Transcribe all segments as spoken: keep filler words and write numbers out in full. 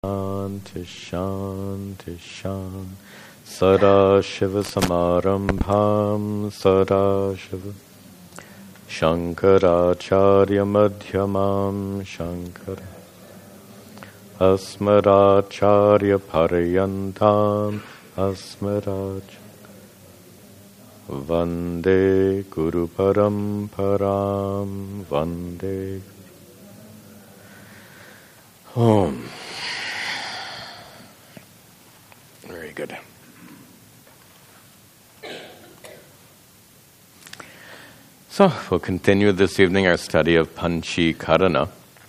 Shanti Shanti Shanti Sadashiva Samarambham Sadashiva Shankaracharya Madhyamam Shankara Asmaracharya Parayantam Asmaracharya Vande Guru Paramparam Vande Om. Very good. So, we'll continue this evening our study of Panchikarana.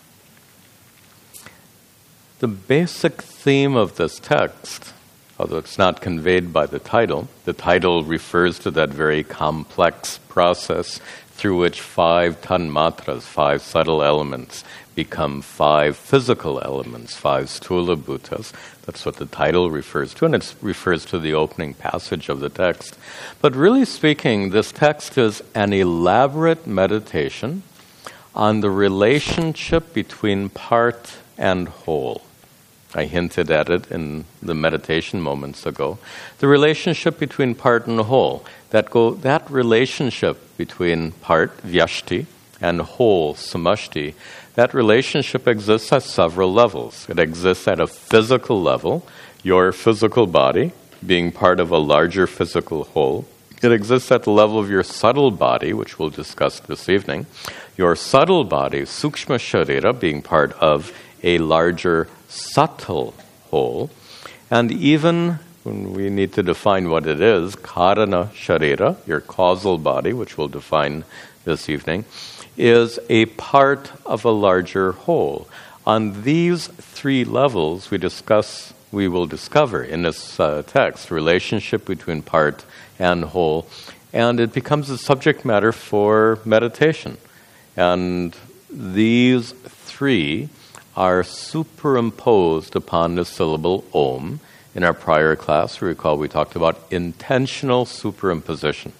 The basic theme of this text, although it's not conveyed by the title, the title refers to that very complex process through which five tanmatras, five subtle elements, become five physical elements, five sthula bhutas. That's what the title refers to, and it refers to the opening passage of the text. But really speaking, this text is an elaborate meditation on the relationship between part and whole. I hinted at it in the meditation moments ago. The relationship between part and whole. That go that relationship between part, vyashti, and whole, samashti, that relationship exists at several levels. It exists at a physical level, your physical body being part of a larger physical whole. It exists at the level of your subtle body, which we'll discuss this evening. Your subtle body, sukshma sharira, being part of a larger subtle whole. And even when we need to define what it is, karana sharira, your causal body, which we'll define this evening, is a part of a larger whole. On these three levels, we discuss, we will discover in this uh, text, relationship between part and whole, and it becomes a subject matter for meditation. And these three are superimposed upon the syllable Om. In our prior class, we recall we talked about intentional superimposition.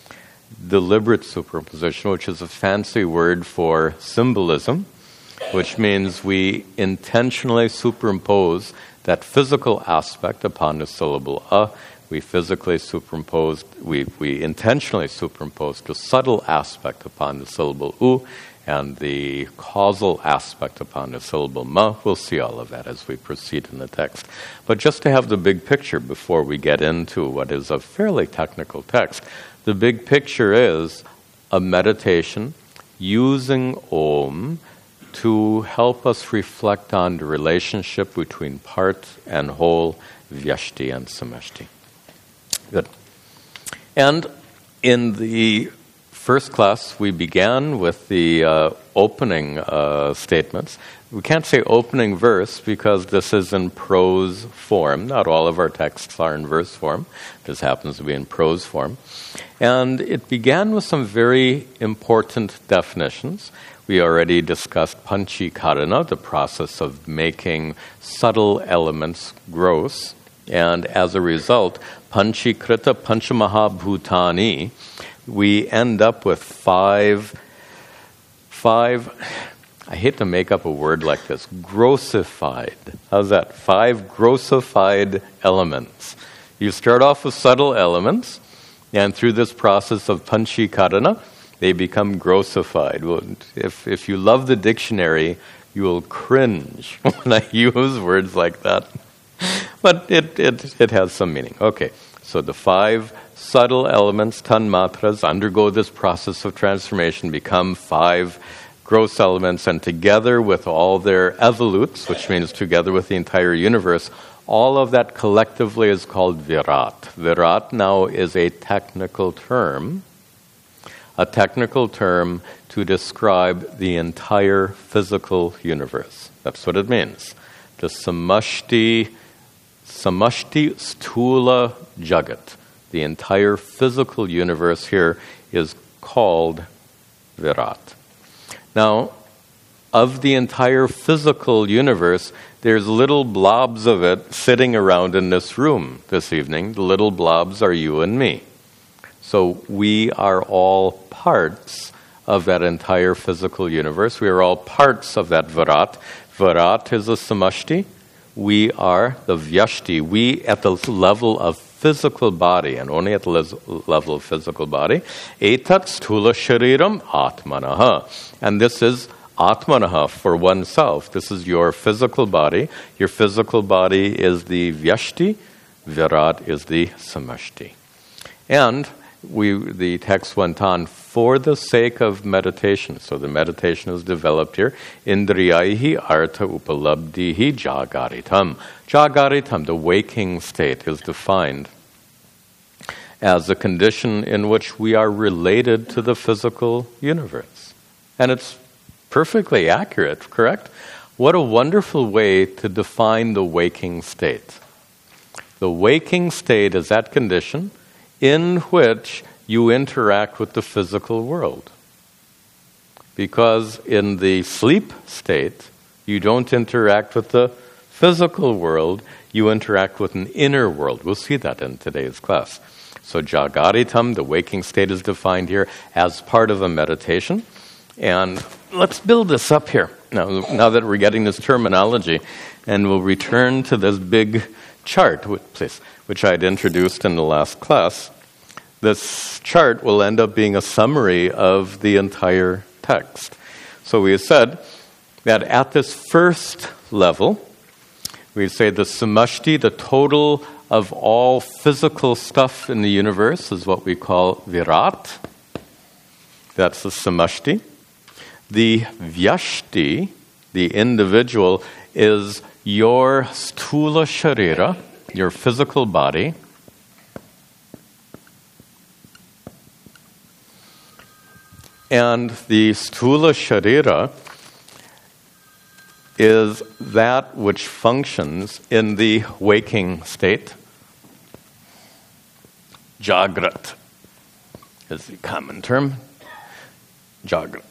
Deliberate superimposition, which is a fancy word for symbolism, which means we intentionally superimpose that physical aspect upon the syllable A. We physically superimpose, we, we intentionally superimpose the subtle aspect upon the syllable U, and the causal aspect upon the syllable Ma. We'll see all of that as we proceed in the text. But just to have the big picture before we get into what is a fairly technical text, the big picture is a meditation using Om to help us reflect on the relationship between part and whole, vyashti and samashti. Good. And in the first class, we began with the uh, opening uh, statements. We can't say opening verse because this is in prose form. Not all of our texts are in verse form. This happens to be in prose form. And it began with some very important definitions. We already discussed panchikarana, the process of making subtle elements gross. And as a result, panchikrita panchamaha bhutani, we end up with five, five, I hate to make up a word like this, grossified. How's that? Five grossified elements. You start off with subtle elements, and through this process of panchikarana, they become grossified. Well, if, if you love the dictionary, you will cringe when I use words like that. But it, it, it has some meaning. Okay, so the five subtle elements, tanmatras, undergo this process of transformation, become five gross elements, and together with all their evolutes, which means together with the entire universe, all of that collectively is called virat. Virat now is a technical term, a technical term to describe the entire physical universe. That's what it means. The samashti, samashti sthula jagat. The entire physical universe here is called Virat. Now, of the entire physical universe, there's little blobs of it sitting around in this room this evening. The little blobs are you and me. So we are all parts of that entire physical universe. We are all parts of that Virat. Virat is a samashti, we are the vyashti. We at the level of physical body, and only at the le- level of physical body, etat stula shariram atmanaha. And this is atmanaha, for oneself. This is your physical body. Your physical body is the vyashti, virat is the samashti. And we, the text went on, for the sake of meditation. So the meditation is developed here. Indriyaihi artha upalabdhihi jagaritam. Jagaritam, the waking state, is defined as a condition in which we are related to the physical universe. And it's perfectly accurate, correct? What a wonderful way to define the waking state. The waking state is that condition in which you interact with the physical world. Because in the sleep state, you don't interact with the physical world, you interact with an inner world. We'll see that in today's class. So jagaritam, the waking state, is defined here as part of a meditation. And let's build this up here, now, now that we're getting this terminology, and we'll return to this big chart, please, which I'd introduced in the last class. This chart will end up being a summary of the entire text. So we said that at this first level, we say the samashti, the total of all physical stuff in the universe, is what we call virat. That's the samashti. The vyashti, the individual, is your stula sharira, your physical body. And the stula sharira is that which functions in the waking state. Jagrat is the common term. Jagrat.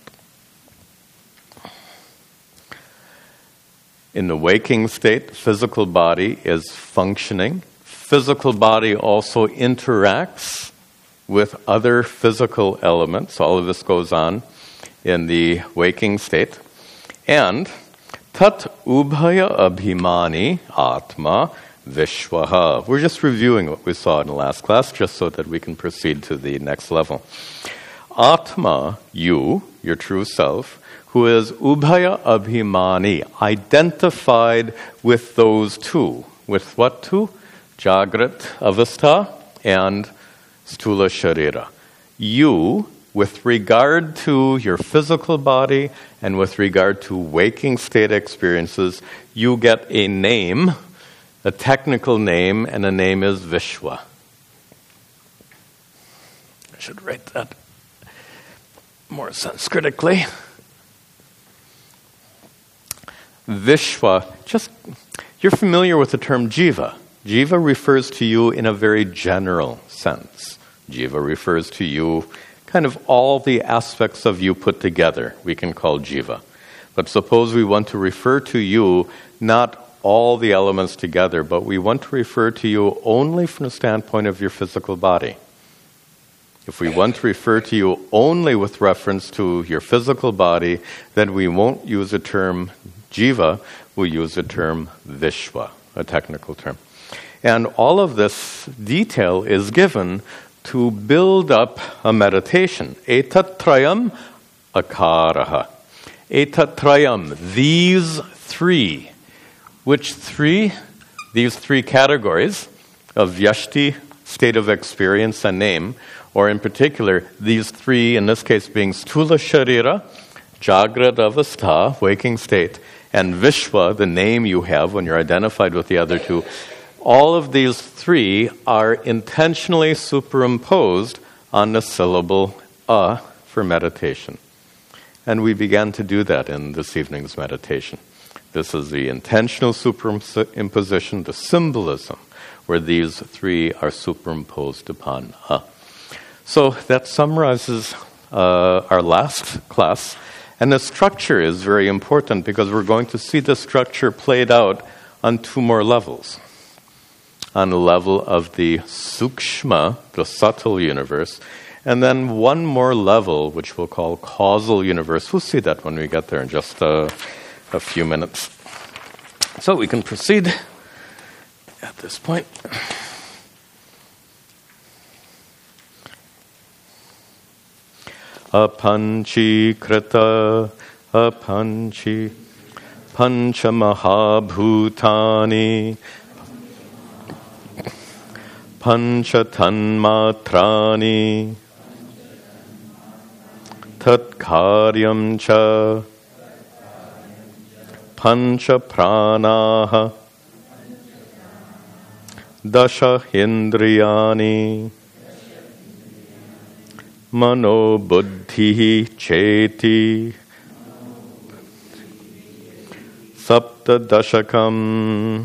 In the waking state, physical body is functioning. Physical body also interacts with other physical elements. All of this goes on in the waking state. And tat ubhaya abhimani atma vishwaha. We're just reviewing what we saw in the last class, just so that we can proceed to the next level. Atma, you, your true self, who is ubhaya abhimani, identified with those two. With what two? Jagrat avastha and stula sharira. You, with regard to your physical body and with regard to waking state experiences, you get a name, a technical name, and the name is Vishwa. I should write that more Sanskritically. Vishwa, just, you're familiar with the term jiva. Jiva refers to you in a very general sense. Jiva refers to you, kind of all the aspects of you put together, we can call jiva. But suppose we want to refer to you, not all the elements together, but we want to refer to you only from the standpoint of your physical body. If we want to refer to you only with reference to your physical body, then we won't use the term jiva, we'll use the term vishwa, a technical term. And all of this detail is given to build up a meditation. Etatrayam akaraha. Etatrayam, these three. Which three? These three categories of vyashti, state of experience, and name, or in particular, these three, in this case being stula sharira, jagrat avastha, waking state, and vishwa, the name you have when you're identified with the other two. All of these three are intentionally superimposed on the syllable a for meditation. And we began to do that in this evening's meditation. This is the intentional superimposition, the symbolism, where these three are superimposed upon a. So that summarizes uh, our last class. And the structure is very important because we're going to see the structure played out on two more levels. On the level of the sukshma, the subtle universe, and then one more level, which we'll call causal universe. We'll see that when we get there in just a, a few minutes. So we can proceed at this point. Apanchikrita, apanchi, panchamahabhutani, panchatanmatrani, tatkaryam cha, panchapranaha, dasha indriyani, mano buddhi cheti, sapta dashakam,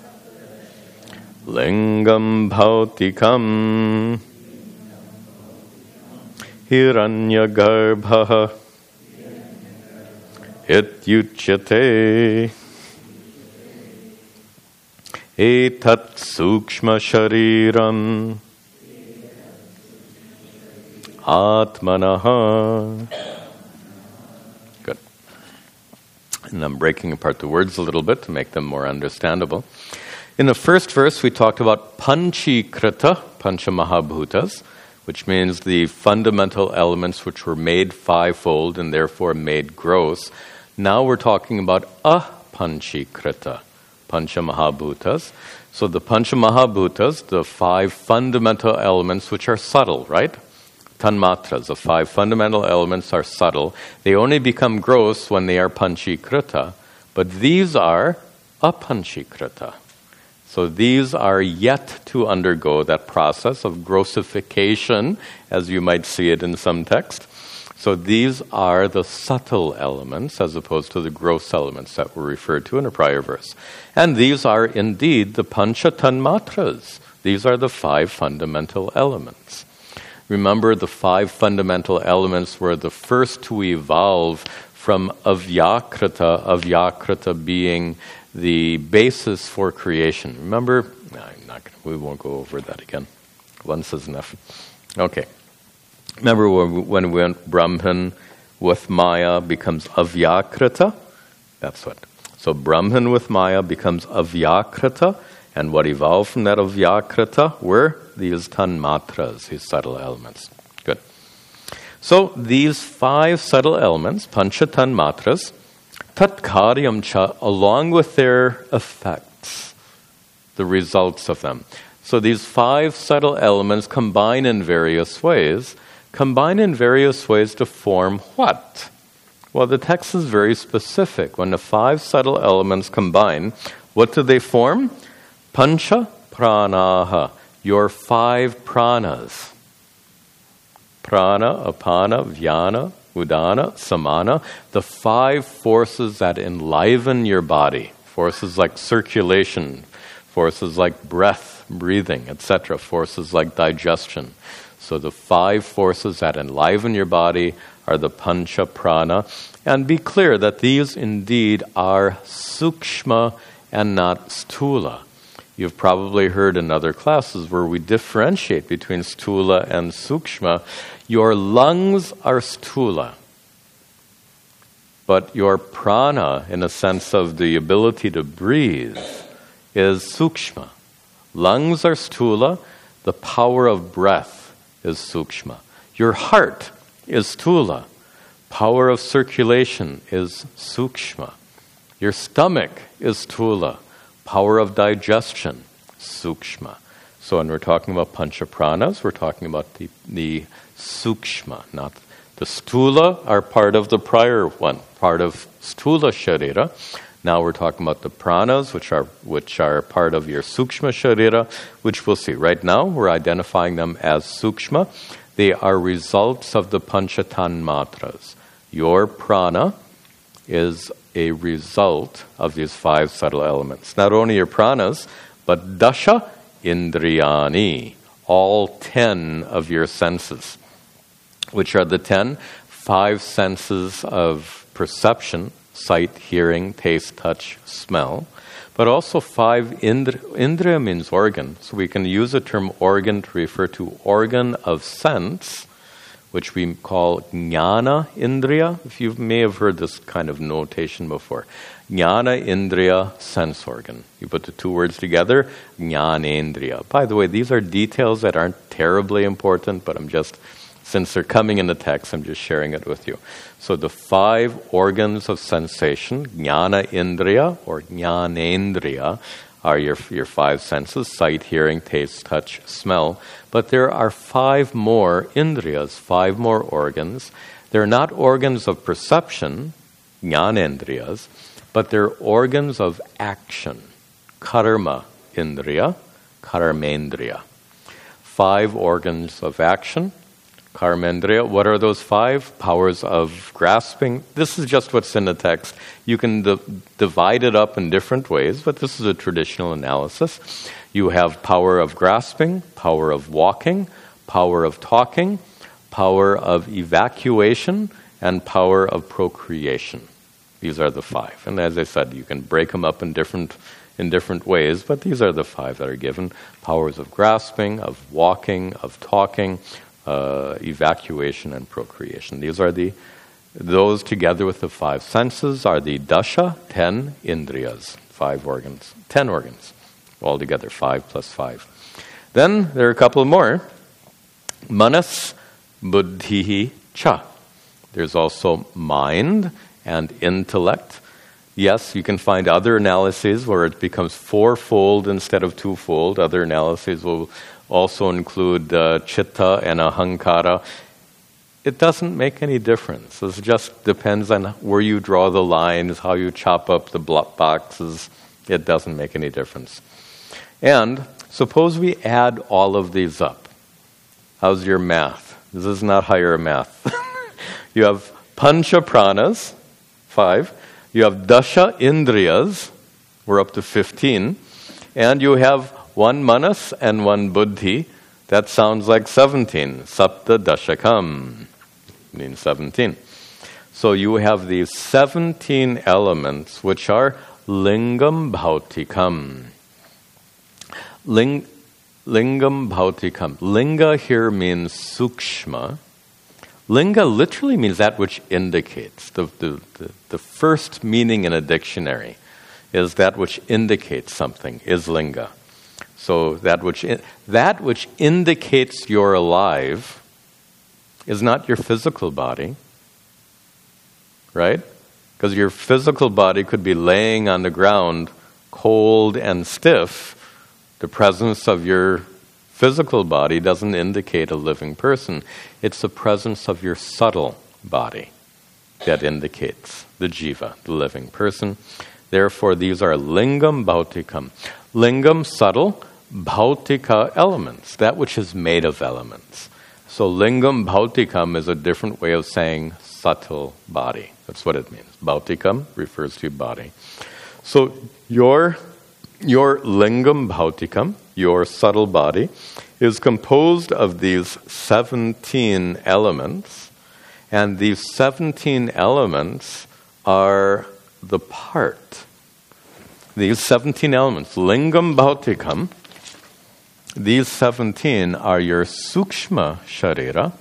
lingam bhautikam, hiranyagarbha, ityuchyate, etat sukshma shariram, Atmanaha. Good. And I'm breaking apart the words a little bit to make them more understandable. In the first verse, we talked about Panchikrita, Panchamahabhutas, which means the fundamental elements which were made fivefold and therefore made gross. Now we're talking about Apanchikrita, Panchamahabhutas. So the Panchamahabhutas, the five fundamental elements which are subtle, right? Tanmatras, the five fundamental elements, are subtle. They only become gross when they are panchikrita, but these are apanchikrita. So these are yet to undergo that process of grossification, as you might see it in some text. So these are the subtle elements as opposed to the gross elements that were referred to in a prior verse. And these are indeed the panchatanmatras. These are the five fundamental elements. Remember, the five fundamental elements were the first to evolve from avyakrita, avyakrita being the basis for creation. Remember, no, I'm not gonna, we won't go over that again. Once is enough. Okay. Remember when, when we went Brahman with Maya becomes avyakrita? That's what. So Brahman with Maya becomes avyakrita, and what evolved from that avyakrita were these tanmatras, these subtle elements. Good. So these five subtle elements, pancha tanmatras, tatkaryam cha, along with their effects, the results of them. So these five subtle elements combine in various ways. Combine in various ways to form what? Well, the text is very specific. When the five subtle elements combine, what do they form? Pancha pranaha. Your five pranas. Prana, apana, vyana, udana, samana. The five forces that enliven your body. Forces like circulation, forces like breath, breathing, et cetera. Forces like digestion. So the five forces that enliven your body are the pancha prana. And be clear that these indeed are sukshma and not stula. You've probably heard in other classes where we differentiate between stula and sukshma. Your lungs are stula, but your prana, in a sense of the ability to breathe, is sukshma. Lungs are stula, the power of breath is sukshma. Your heart is stula, power of circulation is sukshma. Your stomach is stula, power of digestion, sukshma. So when we're talking about pancha pranas, we're talking about the, the sukshma, not the stula are part of the prior one, part of stula sharira. Now we're talking about the pranas, which are which are part of your sukshma sharira, which we'll see. Right now, we're identifying them as sukshma. They are results of the pancha tanmatras. Your prana is a result of these five subtle elements. Not only your pranas, but dasha indriyani, all ten of your senses. Which are the ten? Five senses of perception, sight, hearing, taste, touch, smell. But also five, indra, indriya means organ. So we can use the term organ to refer to organ of sense, which we call Jnana Indriya. If you may have heard this kind of notation before. Jnana Indriya, sense organ. You put the two words together, Jnanendriya. By the way, these are details that aren't terribly important, but I'm just, since they're coming in the text, I'm just sharing it with you. So the five organs of sensation, Jnana Indriya or Jnanendriya, are your, your five senses, sight, hearing, taste, touch, smell. But there are five more indriyas, five more organs. They're not organs of perception, jnanendriyas, but they're organs of action, karma indriya, karmendriya. Five organs of action, karmendriya. What are those five? Powers of grasping. This is just what's in the text. You can d- divide it up in different ways, but this is a traditional analysis. You have power of grasping, power of walking, power of talking, power of evacuation, and power of procreation. These are the five. And as I said, you can break them up in different in different ways, but these are the five that are given. Powers of grasping, of walking, of talking, uh, evacuation, and procreation. These are the, those together with the five senses are the dasha, ten indriyas, five organs, ten organs. Altogether, five plus five. Then there are a couple more. Manas, buddhihi, cha. There's also mind and intellect. Yes, you can find other analyses where it becomes fourfold instead of twofold. Other analyses will also include uh, chitta and ahankara. It doesn't make any difference. It just depends on where you draw the lines, how you chop up the block boxes. It doesn't make any difference. And suppose we add all of these up. How's your math? This is not higher math. You have pancha pranas, five. You have dasha indriyas, we're up to fifteen. And you have one manas and one buddhi. That sounds like seventeen. Sapta dashakam means seventeen. So you have these seventeen elements which are lingam bhautikam. Ling, lingam bhautikam. Linga here means sukshma. Linga literally means that which indicates. The, the, the, the first meaning in a dictionary is that which indicates something, is linga. So that which in, that which indicates you're alive is not your physical body, right? Because your physical body could be laying on the ground, cold and stiff. The presence of your physical body doesn't indicate a living person. It's the presence of your subtle body that indicates the jiva, the living person. Therefore, these are lingam bhautikam. Lingam, subtle, bhautika, elements, that which is made of elements. So lingam bhautikam is a different way of saying subtle body. That's what it means. Bhautikam refers to body. So your Your lingam bhautikam, your subtle body, is composed of these seventeen elements, and these seventeen elements are the part. These seventeen elements, lingam bhautikam, these seventeen are your sukshma sharira,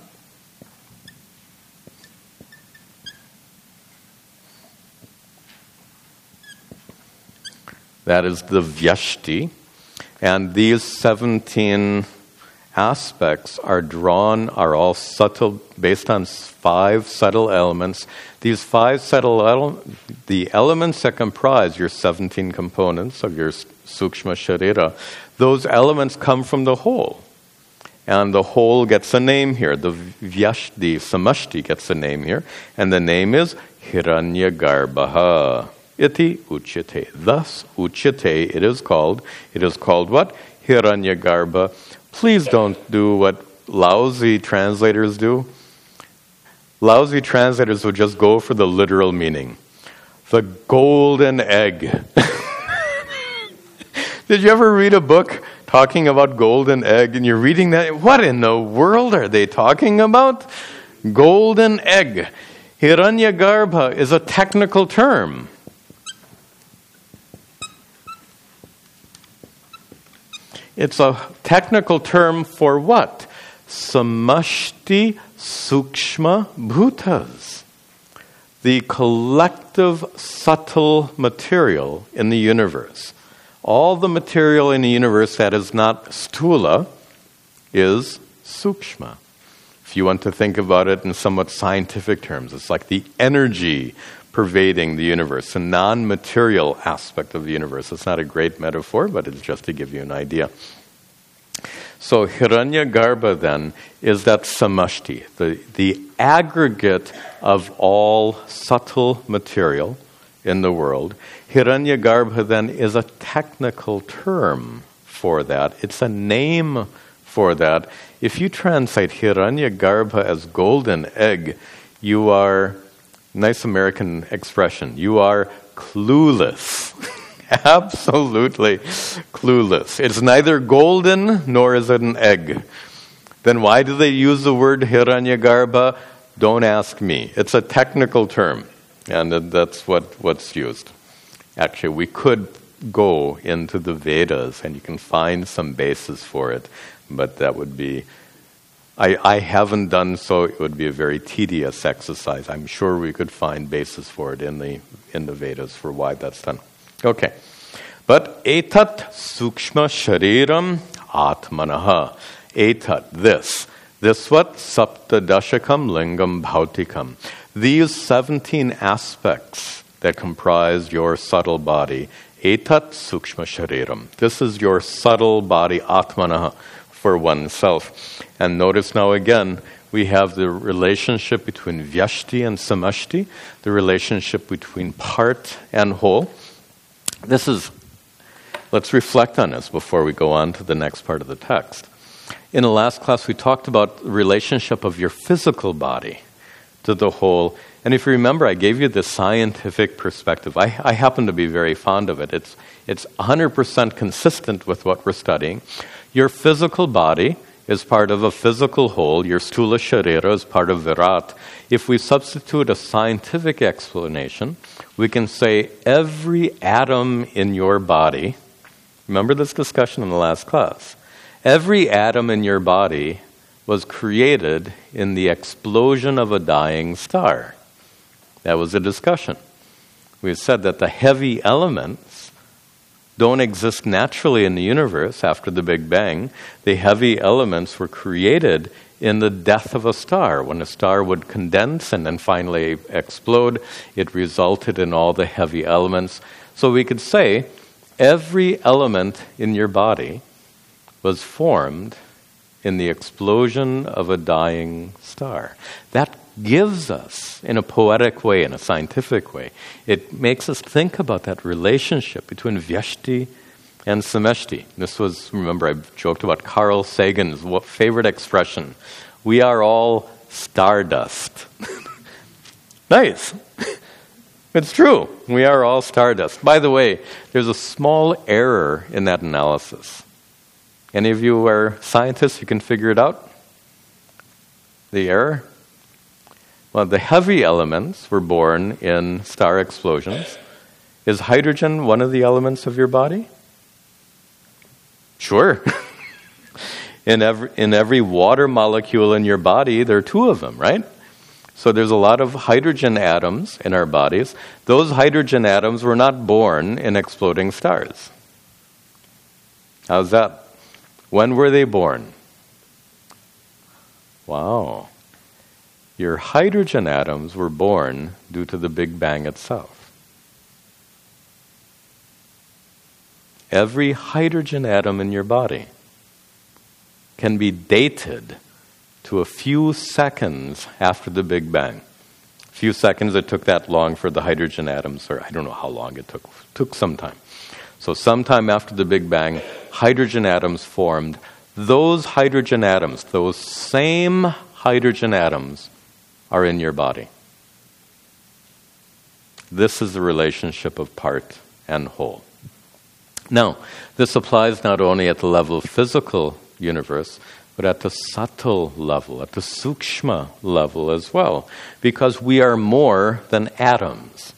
that is the vyashti. And these seventeen aspects are drawn, are all subtle, based on five subtle elements. These five subtle elements, the elements that comprise your seventeen components of your sukshma sharira, those elements come from the whole. And the whole gets a name here. The vyashti, samashti gets a name here. And the name is Hiranyagarbha. Iti uchyate. Thus, uchyate, it is called. It is called what? Hiranyagarbha. Please don't do what lousy translators do. Lousy translators would just go for the literal meaning. The golden egg. Did you ever read a book talking about golden egg and you're reading that? What in the world are they talking about? Golden egg. Hiranyagarbha is a technical term. It's a technical term for what? Samashti sukshma bhutas, the collective subtle material in the universe. All the material in the universe that is not stula is sukshma. If you want to think about it in somewhat scientific terms, it's like the energy pervading the universe, a non-material aspect of the universe. It's not a great metaphor, but it's just to give you an idea. So Hiranyagarbha then is that samashti, the, the aggregate of all subtle material in the world. Hiranyagarbha then is a technical term for that. It's a name for that. If you translate Hiranyagarbha as golden egg, you are, nice American expression, you are clueless. Absolutely clueless. It's neither golden nor is it an egg. Then why do they use the word Hiranyagarbha? Don't ask me. It's a technical term, and that's what, what's used. Actually, we could go into the Vedas, and you can find some basis for it, but that would be... I, I haven't done so. It would be a very tedious exercise. I'm sure we could find basis for it in the in the Vedas for why that's done. Okay. But etat sukshma shariram atmanaha. Etat, this. This what? Saptadashakam lingam bhautikam. These seventeen aspects that comprise your subtle body. Etat sukshma shariram. This is your subtle body, atmanaha, for oneself. And notice now again, we have the relationship between vyashti and samashti, the relationship between part and whole. This is, let's reflect on this before we go on to the next part of the text. In the last class, we talked about the relationship of your physical body to the whole. And if you remember, I gave you the scientific perspective. I, I happen to be very fond of it. It's, it's one hundred percent consistent with what we're studying. Your physical body is part of a physical whole. Your stula sharira is part of virat. If we substitute a scientific explanation, we can say every atom in your body, remember this discussion in the last class, every atom in your body was created in the explosion of a dying star. That was a discussion. We said that the heavy elements don't exist naturally in the universe after the Big Bang. The heavy elements were created in the death of a star. When a star would condense and then finally explode, it resulted in all the heavy elements. So we could say every element in your body was formed in the explosion of a dying star. That gives us, in a poetic way, in a scientific way, it makes us think about that relationship between vyashti and samashti. This was, remember, I joked about Carl Sagan's favorite expression. We are all stardust. Nice. It's true. We are all stardust. By the way, there's a small error in that analysis. Any of you are scientists? You can figure it out? The error? Well, the heavy elements were born in star explosions. Is hydrogen one of the elements of your body? Sure. in every in every water molecule in your body, there are two of them, right? So there's a lot of hydrogen atoms in our bodies. Those hydrogen atoms were not born in exploding stars. How's that? When were they born? Wow. Your hydrogen atoms were born due to the Big Bang itself. Every hydrogen atom in your body can be dated to a few seconds after the Big Bang. A few seconds, it took that long for the hydrogen atoms, or I don't know how long it took. It took some time. So sometime after the Big Bang, hydrogen atoms formed. Those hydrogen atoms, those same hydrogen atoms, are in your body. This is the relationship of part and whole. Now, this applies not only at the level of physical universe, but at the subtle level, at the sukshma level as well, because we are more than atoms.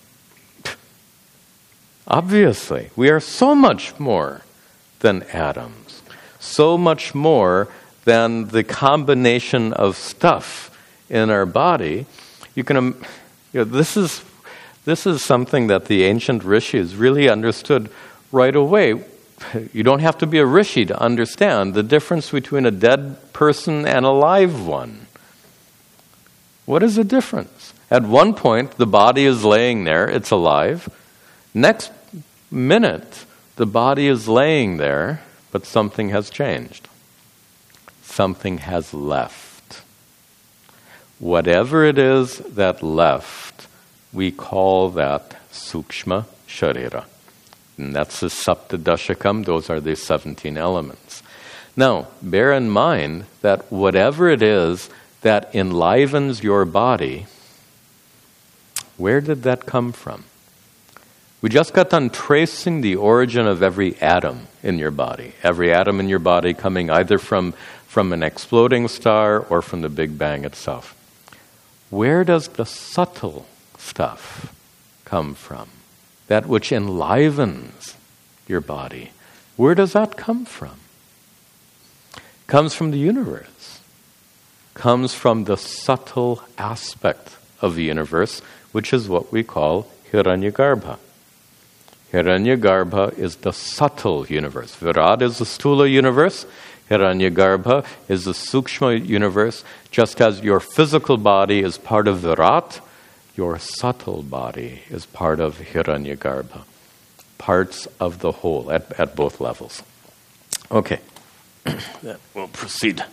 Obviously, we are so much more than atoms, so much more than the combination of stuff in our body, you can, um, you know, this is this is something that the ancient rishis really understood right away. You don't have to be a rishi to understand the difference between a dead person and a live one. What is the difference? At one point, the body is laying there, it's alive. Next minute, the body is laying there, but something has changed. Something has left. Whatever it is that left, we call that sukshma sharira. And that's the saptadashakam, those are the seventeen elements. Now, bear in mind that whatever it is that enlivens your body, where did that come from? We just got done tracing the origin of every atom in your body. Every atom in your body coming either from, from an exploding star or from the Big Bang itself. Where does the subtle stuff come from? That which enlivens your body. Where does that come from? It comes from the universe. It comes from the subtle aspect of the universe, which is what we call Hiranyagarbha. Hiranyagarbha is the subtle universe. Virat is the sthula universe. Hiranyagarbha is the sukshma universe. Just as your physical body is part of Virat, your subtle body is part of Hiranyagarbha. Parts of the whole at, at both levels. Okay, we'll proceed.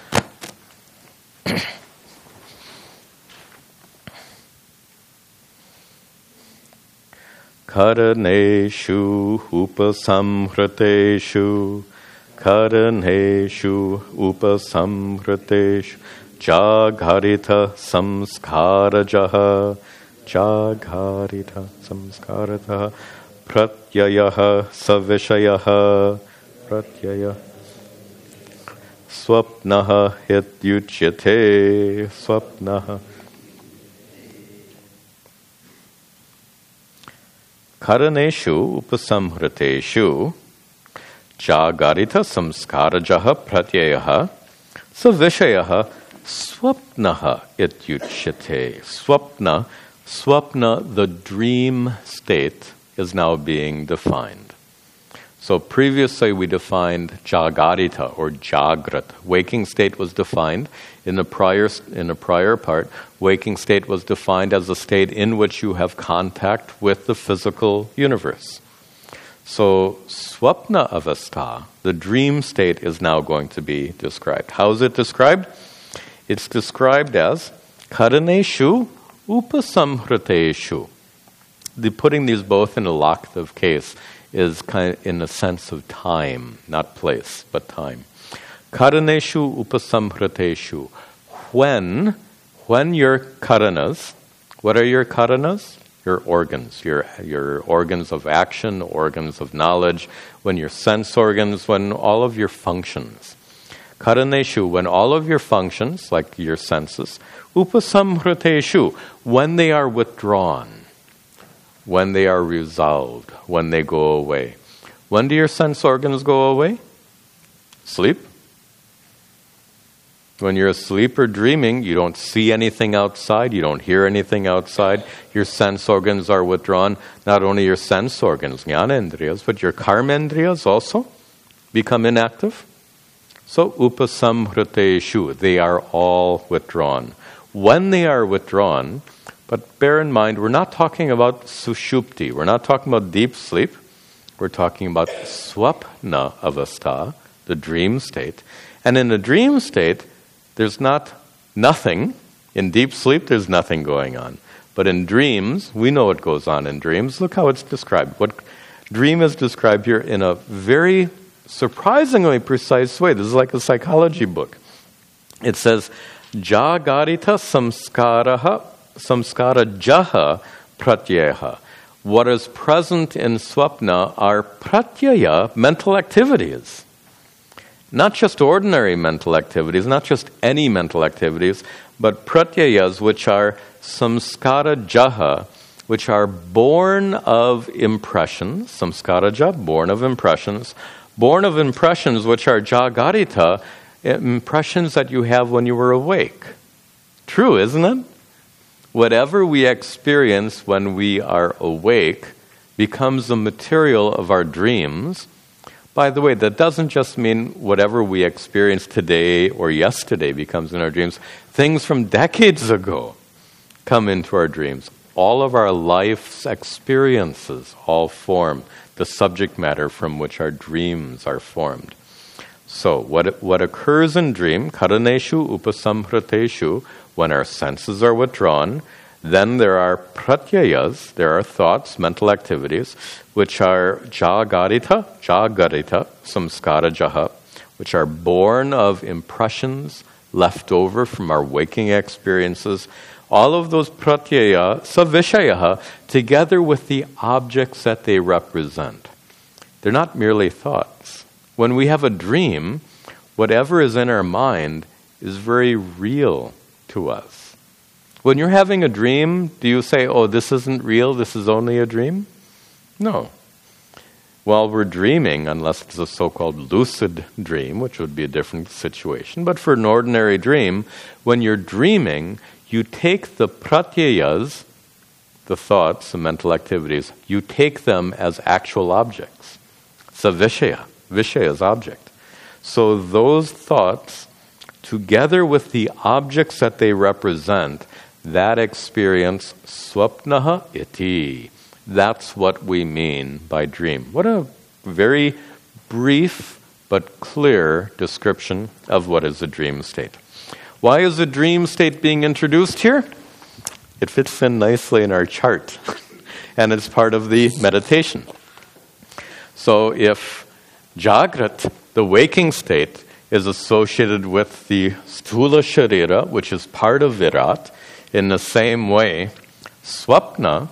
Karaneshu upasamhriteshu Karaneshu upasamhriteshu Jagharita samskarajaha Jagharita samskarataha Pratyayaha savishayaha Pratyaya Swapnaha hityuchyate Swapnaha Karaneshu upasamhriteshu Jagarita samskarajaha pratyayaha savishayaha swapnaha ityuchyate. Swapna, swapna, the dream state, is now being defined. So previously we defined Jagarita or Jagrat. Waking state was defined in the prior in the prior part. Waking state was defined as a state in which you have contact with the physical universe. So swapna avastha, the dream state, is now going to be described. How is it described? It's described as karaneshu upasamhriteshu. The putting these both in a locative case is kind of in a sense of time, not place, but time. Karaneshu upasamhriteshu. When, when your karanas, what are your karanas? Your organs, your your organs of action, organs of knowledge, when your sense organs, when all of your functions. Karaneshu, when all of your functions, like your senses, upasamhriteshu, when they are withdrawn, when they are resolved, when they go away. When do your sense organs go away? Sleep. When you're asleep or dreaming, you don't see anything outside, you don't hear anything outside, your sense organs are withdrawn. Not only your sense organs, jnana-indriyas, but your karma-indriyas also become inactive. So, upasamhriteshu, they are all withdrawn. When they are withdrawn, but bear in mind, we're not talking about sushupti, we're not talking about deep sleep, we're talking about swapna avastha, the dream state. And in the dream state, there's not nothing. In deep sleep, there's nothing going on. But in dreams, we know what goes on in dreams. Look how it's described. What dream is described here in a very surprisingly precise way. This is like a psychology book. It says, Jagarita samskaraha samskarajaha pratyaha. What is present in swapna are pratyaya, mental activities. Not just ordinary mental activities, not just any mental activities, but pratyayas, which are samskarajaha, which are born of impressions, samskaraja, born of impressions, born of impressions which are jagarita, impressions that you have when you were awake. true, isn't it? Whatever we experience when we are awake becomes the material of our dreams. By the way, that doesn't just mean whatever we experience today or yesterday becomes in our dreams. Things from decades ago come into our dreams. All of our life's experiences all form the subject matter from which our dreams are formed. So, what what occurs in dream, karaneshu upasamhriteshu, when our senses are withdrawn, then there are pratyayas, there are thoughts, mental activities, which are jagarita, jagarita, samskarajaha, which are born of impressions left over from our waking experiences. All of those pratyaya, savishayaha, together with the objects that they represent. They're not merely thoughts. When we have a dream, whatever is in our mind is very real to us. When you're having a dream, do you say, oh, this isn't real, this is only a dream? No. While we're dreaming, unless it's a so-called lucid dream, which would be a different situation, but for an ordinary dream, when you're dreaming, you take the pratyayas, the thoughts, the mental activities, you take them as actual objects. It's a vishaya. Vishaya is object. So those thoughts, together with the objects that they represent, that experience, swapnaha iti. That's what we mean by dream. What a very brief but clear description of what is a dream state. Why is the dream state being introduced here? It fits in nicely in our chart, and it's part of the meditation. So if Jagrat, the waking state, is associated with the Sthula Sharira, which is part of Virat, in the same way, Swapna,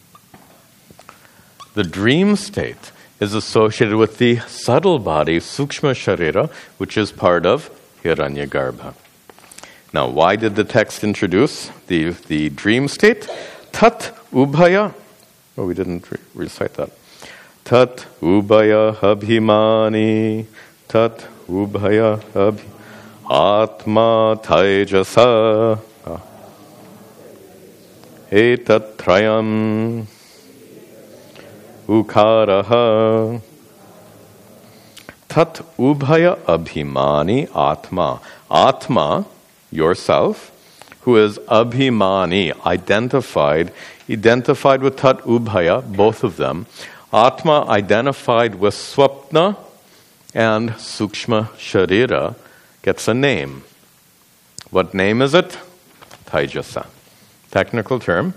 the dream state, is associated with the subtle body, Sukshma Sharira, which is part of Hiranyagarbha. Now, why did the text introduce the, the dream state? Tat ubhaya. Oh, we didn't re- recite that. Tat ubhaya abhimani, tat ubhaya abhi, atma taijasa, etat trayam, ukaraha. Tat ubhaya abhimani atma. Atma, yourself, who is abhimani, identified, identified with tat ubhaya, both of them. Atma identified with swapna and sukshma sharira gets a name. What name is it? Taijasa. Technical term.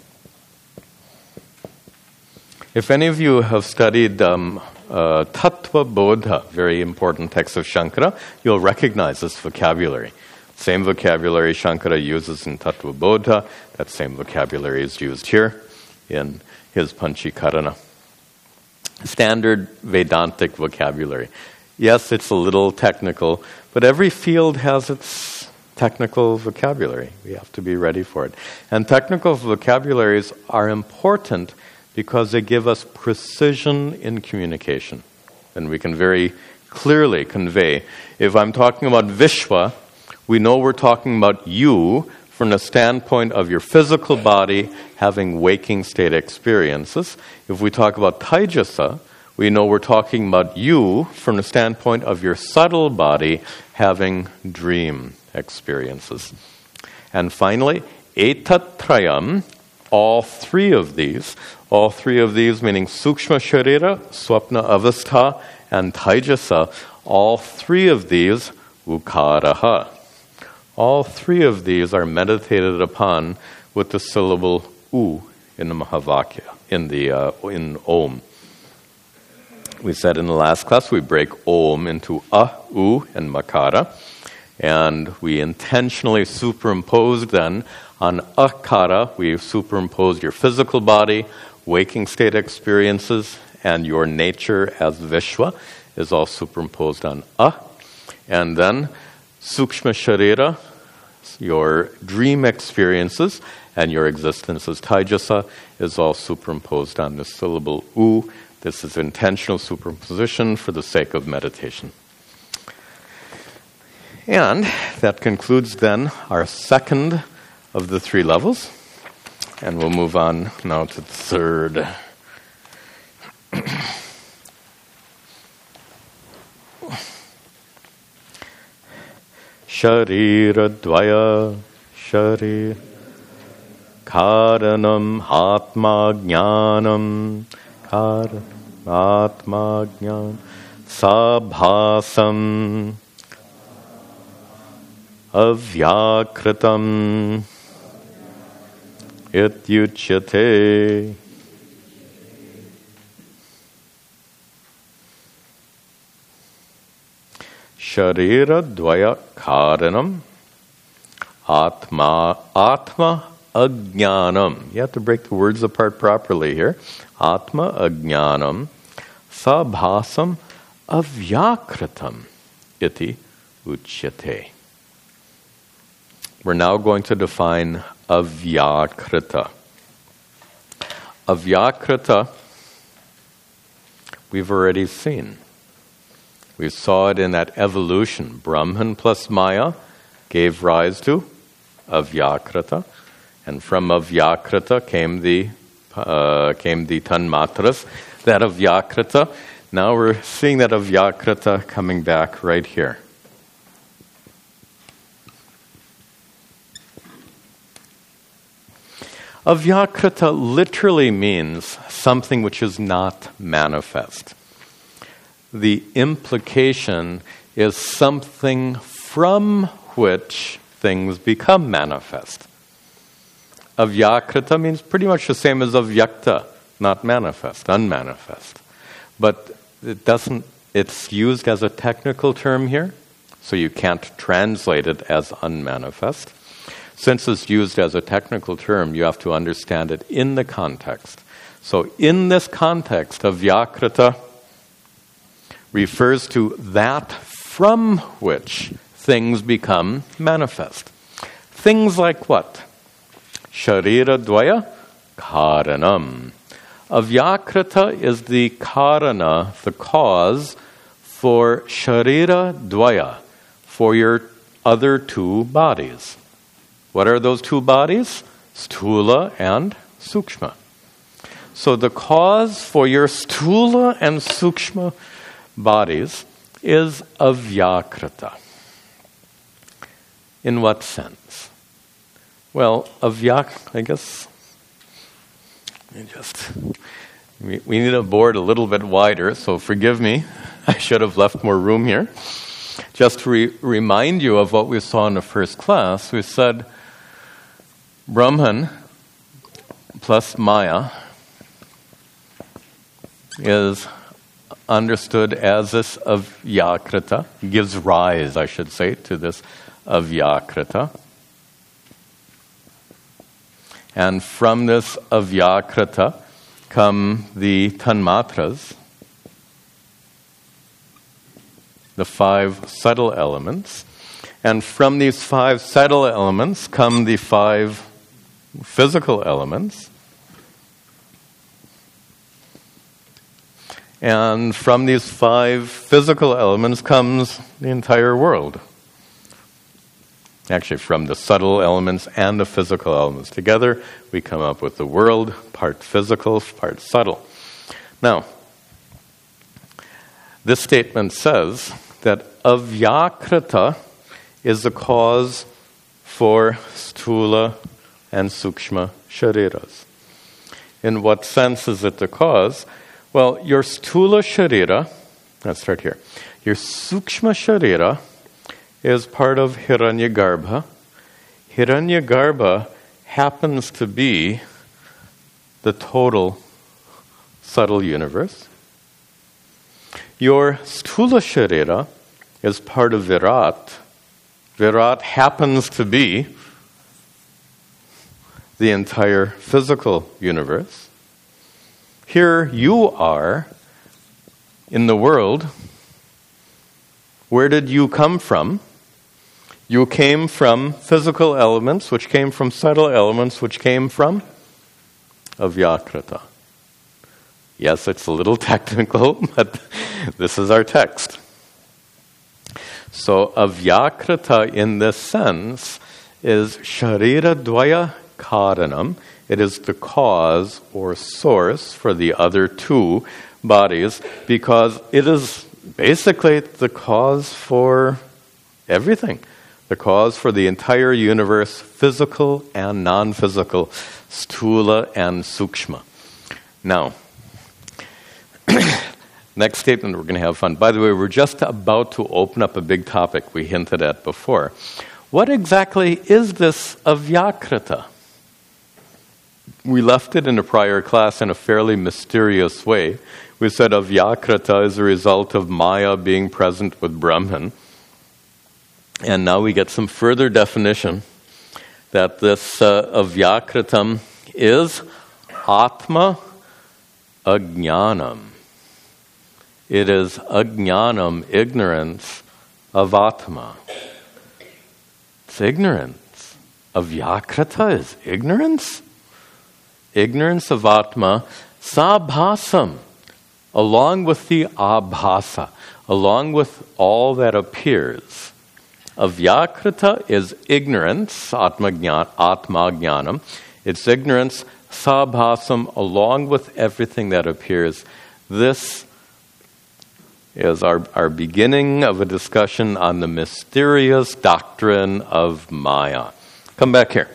If any of you have studied um, uh, Tattva Bodha, very important text of Shankara, you'll recognize this vocabulary. Same vocabulary Shankara uses in Tattva Bodha, that same vocabulary is used here in his Panchikarana. Standard Vedantic vocabulary. Yes, it's a little technical, but every field has its technical vocabulary. We have to be ready for it. And technical vocabularies are important because they give us precision in communication. And we can very clearly convey. If I'm talking about Vishwa, we know we're talking about you from the standpoint of your physical body having waking state experiences. If we talk about Taijasa, we know we're talking about you from the standpoint of your subtle body having dream experiences. And finally, etatrayam, all three of these, all three of these meaning sukshma sharira, swapna avastha, and taijasa, all three of these, ukaraha. All three of these are meditated upon with the syllable u in the Mahavakya, in the uh, in Om. We said in the last class we break Om into a, u, and makara, and we intentionally superimposed then on akara, we've superimposed your physical body, waking state experiences, and your nature as Vishwa is all superimposed on a. And then sukshma sharira, your dream experiences, and your existence as taijasa is all superimposed on the syllable u. This is intentional superimposition for the sake of meditation. And that concludes then our second of the three levels. And we'll move on now to the third. Sharira dvaya sharir karanam atma jnanam karanam atma jnanam sabhasam avyakritam ityuchyate. Sharira dvaya karanam atma atma ajnanam. You have to break the words apart properly here. Atma ajnanam sabhasam avyakritam iti uchyate. We're now going to define avyakrita. Avyakrita we've already seen. We saw it in that evolution. Brahman plus Maya gave rise to avyakrita, and from avyakrita came the uh, came the tanmatras. That avyakrita. Now we're seeing that avyakrita coming back right here. Avyakrita literally means something which is not manifest. The implication is something from which things become manifest. Avyakrita means pretty much the same as avyakta, not manifest, unmanifest. But it doesn't, it's used as a technical term here, so you can't translate it as unmanifest. Since it's used as a technical term, you have to understand it in the context. So in this context, avyakrita refers to that from which things become manifest. Things like what? Sharira dvaya karanam. Avyakrita is the karana, the cause, for sharira dvaya, for your other two bodies. What are those two bodies? Sthula and sukshma. So the cause for your sthula and sukshma bodies is avyakrita. In what sense? Well, avyak, I guess, let me just, we, we need a board a little bit wider, so forgive me. I should have left more room here. Just to re- remind you of what we saw in the first class, we said Brahman plus Maya is understood as this avyakrita, gives rise, I should say, to this avyakrita. And from this avyakrita come the tanmatras, the five subtle elements. And from these five subtle elements come the five physical elements. And from these five physical elements comes the entire world. Actually, from the subtle elements and the physical elements together, we come up with the world, part physical, part subtle. Now, this statement says that avyakrita is the cause for sthula and sukshma shariras. In what sense is it the cause? Well, your sthula sharira, let's start here. Your sukshma sharira is part of Hiranyagarbha. Hiranyagarbha happens to be the total subtle universe. Your sthula sharira is part of Virat. Virat happens to be the entire physical universe. Here you are in the world. Where did you come from? You came from physical elements, which came from subtle elements, which came from avyakrita. Yes, it's a little technical, but this is our text. So avyakrita in this sense is Sharira Dvaya Karanam. It is the cause or source for the other two bodies because it is basically the cause for everything. The cause for the entire universe, physical and non-physical, sthula and sukshma. Now, next statement, we're going to have fun. By the way, we're just about to open up a big topic we hinted at before. What exactly is this avyakrita? We left it in a prior class in a fairly mysterious way. We said avyakrita is a result of Maya being present with Brahman. And now we get some further definition that this uh, avyakritam is Atma Ajnanam. It is Ajnanam, ignorance of Atma. It's ignorance. Avyakrita is ignorance? Ignorance of Atma, sabhasam, along with the abhasa, along with all that appears. Avyakrita is ignorance, atma jnanam. It's ignorance, sabhasam, along with everything that appears. This is our, our beginning of a discussion on the mysterious doctrine of Maya. Come back here.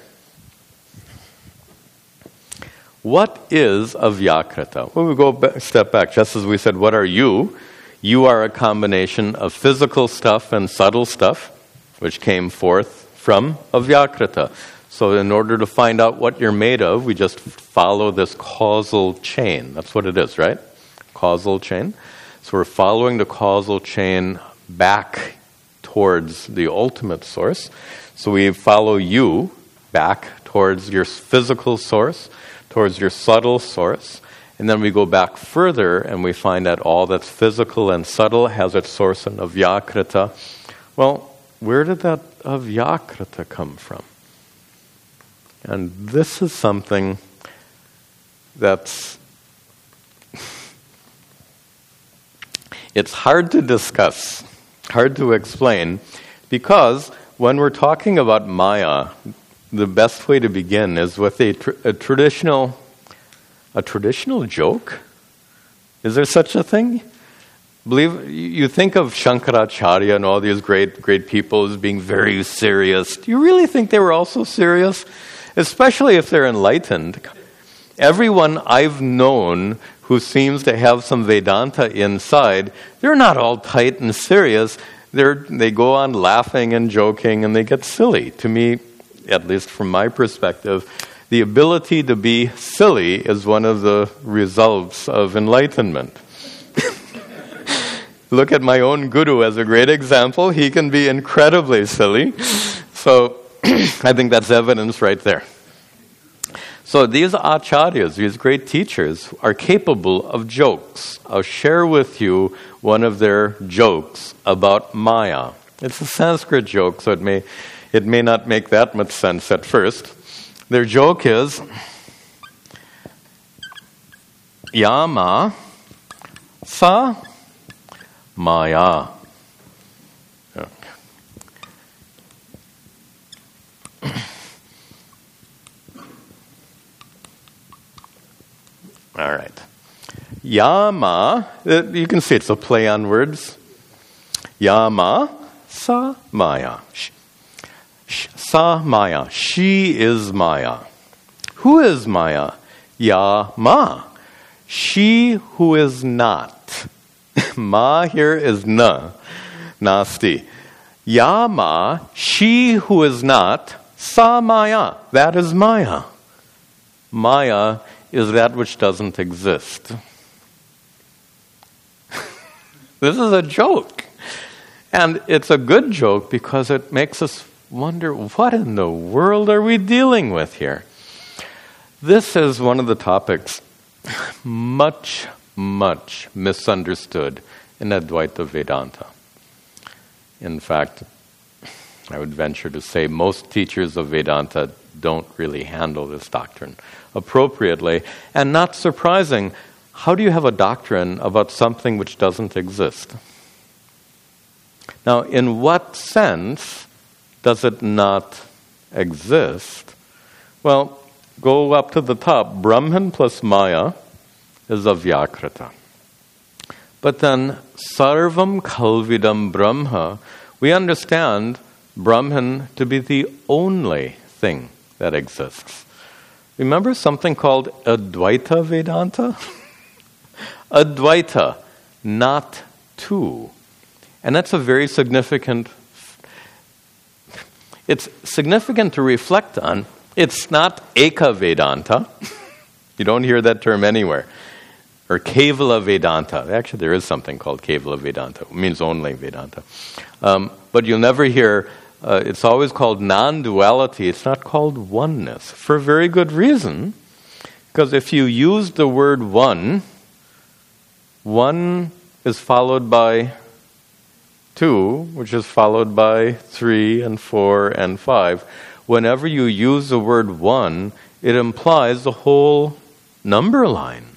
What is avyakrita? Well, we go a step back. Just as we said, what are you? You are a combination of physical stuff and subtle stuff, which came forth from avyakrita. So in order to find out what you're made of, we just follow this causal chain. That's what it is, right? Causal chain. So we're following the causal chain back towards the ultimate source. So we follow you back towards your physical source, towards your subtle source, and then we go back further and we find that all that's physical and subtle has its source in avyakrita. Well, where did that avyakrita come from? And this is something that's it's hard to discuss, hard to explain, because when we're talking about Maya, the best way to begin is with a, tr- a traditional, a traditional joke. Is there such a thing? Believe you think of Shankaracharya and all these great, great people as being very serious. Do you really think they were also serious? Especially if they're enlightened. Everyone I've known who seems to have some Vedanta inside, they're not all tight and serious. They're, they go on laughing and joking and they get silly. To me, at least from my perspective, the ability to be silly is one of the results of enlightenment. Look at my own guru as a great example. He can be incredibly silly. So I think that's evidence right there. So these acharyas, these great teachers, are capable of jokes. I'll share with you one of their jokes about Maya. It's a Sanskrit joke, so it may it may not make that much sense at first. Their joke is, Yama sa Maya. Yeah. All right. Yama, you can see it's a play on words. Yama sa Maya. Sa Maya. She is Maya. Who is Maya? Yama. She who is not. Ma here is na. Nasti. Yama. She who is not. Sa Maya. That is Maya. Maya is that which doesn't exist. This is a joke. And it's a good joke because it makes us wonder, what in the world are we dealing with here? This is one of the topics much, much misunderstood in Advaita Vedanta. In fact, I would venture to say most teachers of Vedanta don't really handle this doctrine appropriately. And not surprising, how do you have a doctrine about something which doesn't exist? Now, in what sense does it not exist? Well, go up to the top. Brahman plus Maya is Avyakrita. But then, Sarvam Kalvidam Brahma, we understand Brahman to be the only thing that exists. Remember something called Advaita Vedanta? Advaita, not two. And that's a very significant, it's significant to reflect on. It's not Eka Vedanta. You don't hear that term anywhere. Or Kevala Vedanta. Actually, there is something called Kevala Vedanta. It means only Vedanta. Um, but you'll never hear, uh, it's always called non-duality. It's not called oneness. For a very good reason. Because if you use the word one, one is followed by two, which is followed by three and four and five. Whenever you use the word one, it implies the whole number line.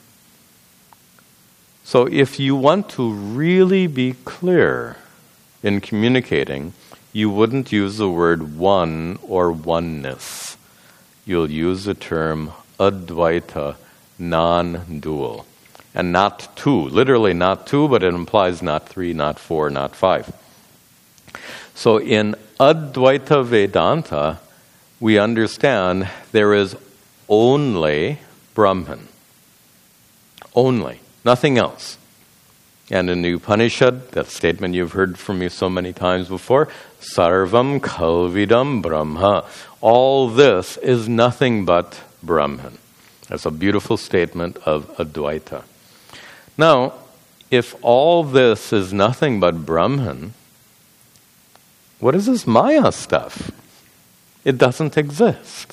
So if you want to really be clear in communicating, you wouldn't use the word one or oneness. You'll use the term Advaita, non-dual. And not two, literally not two, but it implies not three, not four, not five. So in Advaita Vedanta, we understand there is only Brahman. Only. Nothing else. And in the Upanishad, that statement you've heard from me so many times before, Sarvam Kalvidam Brahma. All this is nothing but Brahman. That's a beautiful statement of Advaita. Now, if all this is nothing but Brahman, what is this Maya stuff? It doesn't exist.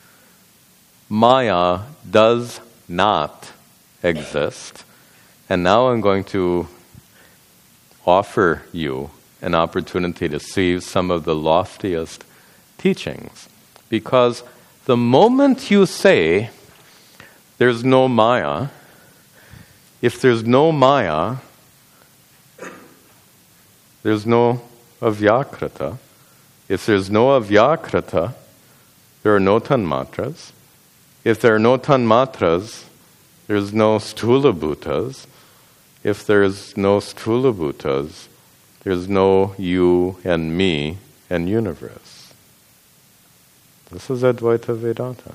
Maya does not exist. And now I'm going to offer you an opportunity to see some of the loftiest teachings. Because the moment you say there's no Maya, if there's no Maya, there's no Avyakrita. If there's no Avyakrita, there are no Tanmatras. If there are no Tanmatras, there's no Stula Bhutas. If there's no Stula Bhutas, there's no you and me and universe. This is Advaita Vedanta.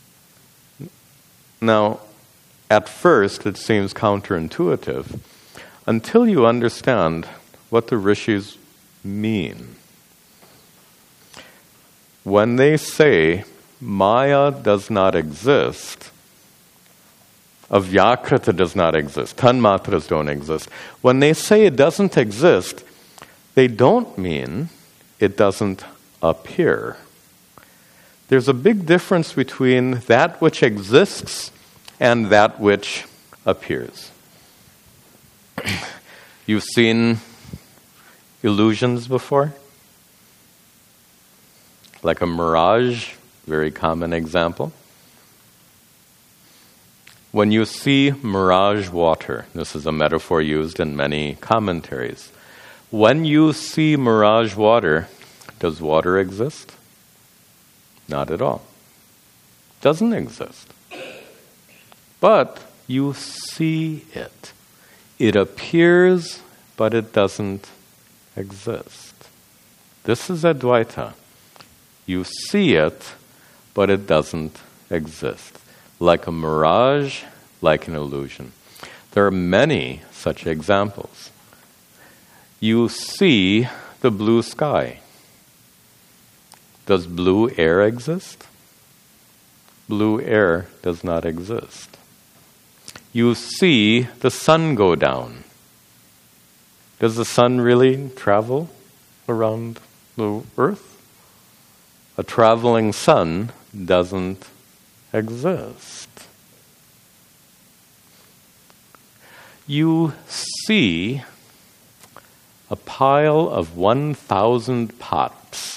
Now, at first it seems counterintuitive until you understand what the rishis mean. When they say Maya does not exist, Avyakrita does not exist, Tanmatras don't exist. When they say it doesn't exist, they don't mean it doesn't appear. There's a big difference between that which exists and that which appears. You've seen illusions before? Like a mirage, very common example. When you see mirage water, this is a metaphor used in many commentaries. When you see mirage water, does water exist? Not at all. Doesn't exist. But you see it. It appears, but it doesn't exist. This is Advaita. You see it, but it doesn't exist. Like a mirage, like an illusion. There are many such examples. You see the blue sky. Does blue air exist? Blue air does not exist. You see the sun go down. Does the sun really travel around the earth? A traveling sun doesn't exist. You see a pile of one thousand pots.